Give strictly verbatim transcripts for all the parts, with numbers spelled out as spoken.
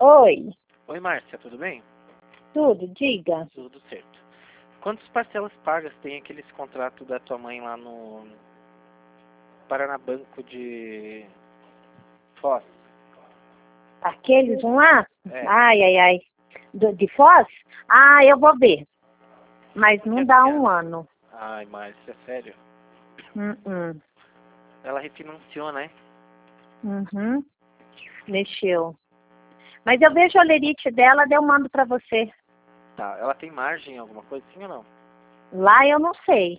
Oi, Oi, Márcia, tudo bem? tudo, diga. Tudo certo. Quantas parcelas pagas tem aqueles contratos da tua mãe lá no Paranabanco de Foz? Aqueles um lá? É. Ai, ai, ai. Do, de Foz? Ah, eu vou ver. Mas não Quanto dá que é? um ano. Ai, Márcia, sério? Hum, hum. Ela refinanciou, né? Uhum. Mexeu. Mas eu vejo a lerite dela, daí eu mando pra você. Tá. Ela tem margem, alguma coisa assim ou não? Lá eu não sei.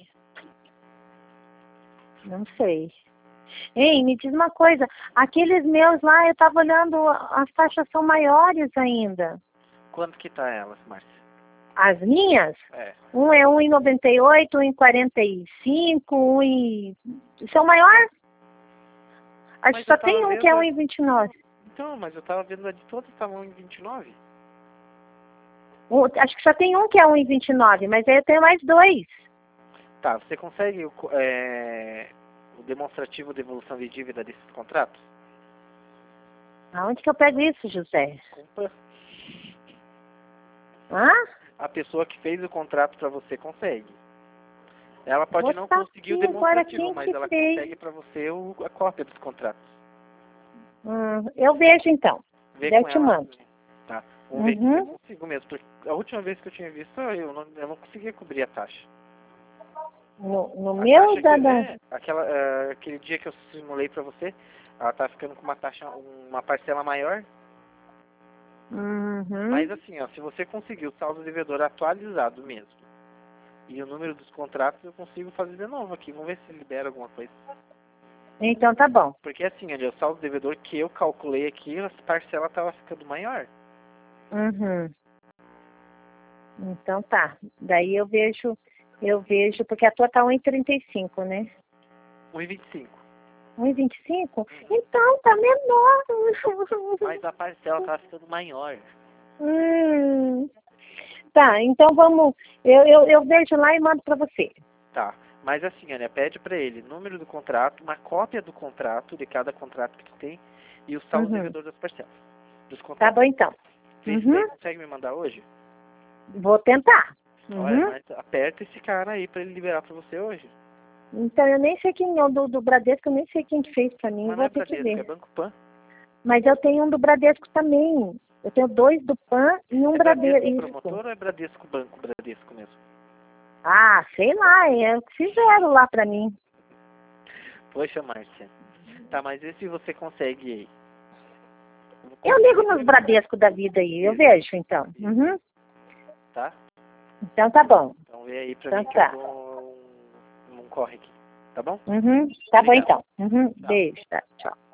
Não sei. Ei, me diz uma coisa. Aqueles meus lá, eu tava olhando, as taxas são maiores ainda. Quanto que tá elas, Márcia? As minhas? É. Um é um e noventa e oito, um e quarenta e cinco, um e... São maior? Acho Mas que eu só tem tava um que é vendo... um e vinte e nove. Então, mas eu tava vendo a de todas estavam em vinte e nove. Um, acho que só tem um que é um e vinte e nove, mas aí eu tenho mais dois. Tá, você consegue o, co- é, o demonstrativo de evolução de dívida desses contratos? Aonde que eu pego isso, José? Compra. Hã? A pessoa que fez o contrato para você consegue. Ela pode Vou não estar conseguir o aqui agora demonstrativo, quem mas que ela fez. consegue para você o- a cópia dos contratos. Hum, eu vejo então. Vê Daí eu com te ela. mando. Tá. Vamos ver se eu Uhum. consigo mesmo. Porque a última vez que eu tinha visto, eu não, eu não conseguia cobrir a taxa. No, no A meu taxa que da... da... é aquela, eh, aquele dia que eu simulei para você, ela tá ficando com uma taxa, uma parcela maior. Mas Uhum. assim, ó, se você conseguir o saldo devedor atualizado mesmo e o número dos contratos, eu consigo fazer de novo aqui. Vamos ver se libera alguma coisa. Então tá bom. Porque assim, olha, o saldo devedor que eu calculei aqui, a parcela estava ficando maior. Uhum. Então tá. Daí eu vejo, eu vejo, porque a tua tá um e trinta e cinco, né? um e vinte e cinco. um e vinte e cinco? Então tá menor. Mas a parcela estava ficando maior. Hum. Tá, então vamos. Eu, eu, eu vejo lá e mando pra você. Tá. Mas assim, olha, pede para ele número do contrato, uma cópia do contrato, de cada contrato que tem, e o saldo Uhum. devedor das parcelas. Dos Tá contratos. bom então. Vê se daí Uhum. consegue me mandar hoje. Vou tentar. Olha, Uhum. mas aperta esse cara aí para ele liberar para você hoje. Então eu nem sei quem é o do, do Bradesco, eu nem sei quem que fez pra mim, Mas não vou é ter que Bradesco, é ver. Banco Pan. Mas eu tenho um do Bradesco também. Eu tenho dois do Pan e um É Bradesco Bradesco. promotor ou é Bradesco Banco Bradesco mesmo? Ah, sei lá, é o que fizeram lá pra mim. Poxa, Márcia. Tá, mas e se você consegue aí? Eu ligo nos Bradesco da vida aí, eu Isso. vejo então. Uhum. Tá? Então tá bom. Então vê aí pra Então mim que eu tá. dou um, um corre aqui. Tá bom? Uhum. Tá bom Obrigado. então. Uhum. Tchau. Beijo, tá. Tchau.